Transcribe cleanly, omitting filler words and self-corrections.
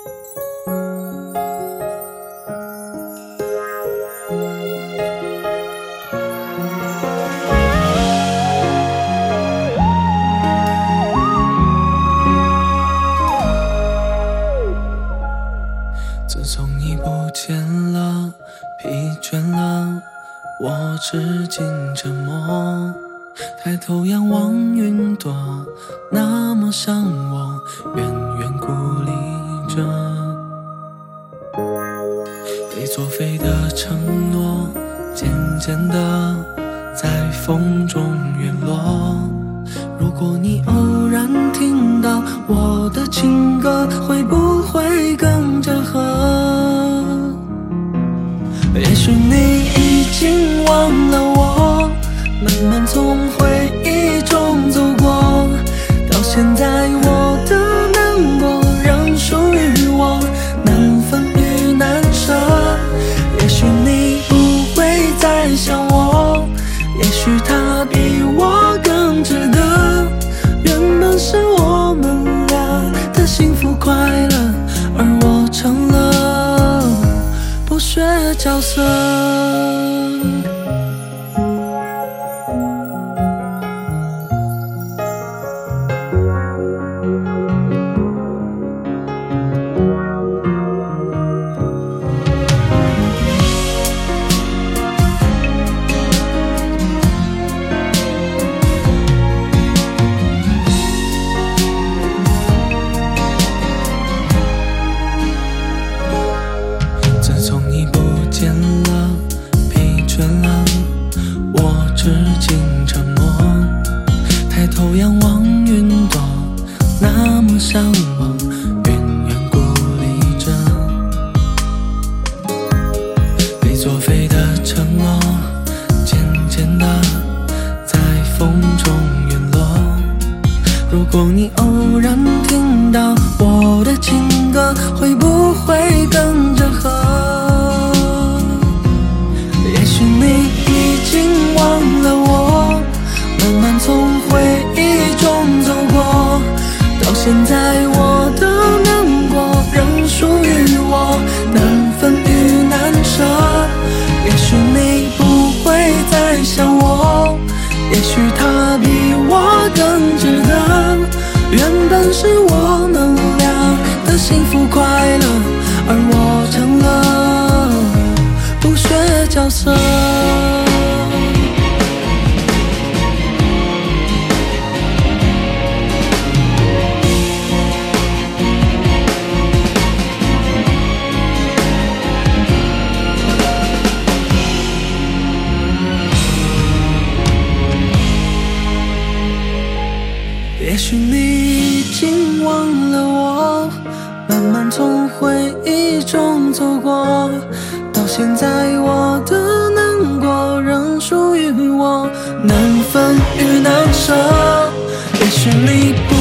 自从你不见了，疲倦了，我只尽沉默。抬头仰望云朵，那么像我，远远孤立着。被作废的承诺，渐渐地在风中陨落。如果你偶然听到我的情歌，会不会更加合？也许你已经忘了我，慢慢从回忆中走过，到现在我的难过仍属于我，难分与难舍。也许你不会再想我，也许他比我更值得。原本是我们俩的幸福快乐，而我成了剥削角色。抬头仰望云朵，那么向往，远远孤立着。被作废的承诺，渐渐地在风中陨落。如果你偶然听到我的情歌，会不会跟着和？也许你已经忘了我，慢慢从回忆中走过，到现在我的难过仍属于我，难分与难舍。也许你不会再想我，也许他比我更值得。原本是我们俩的幸福快乐，而我成了剥削角色。也许你已经忘了我，慢慢从回忆中走过，到现在我的难过仍属于我，难分与难舍。也许你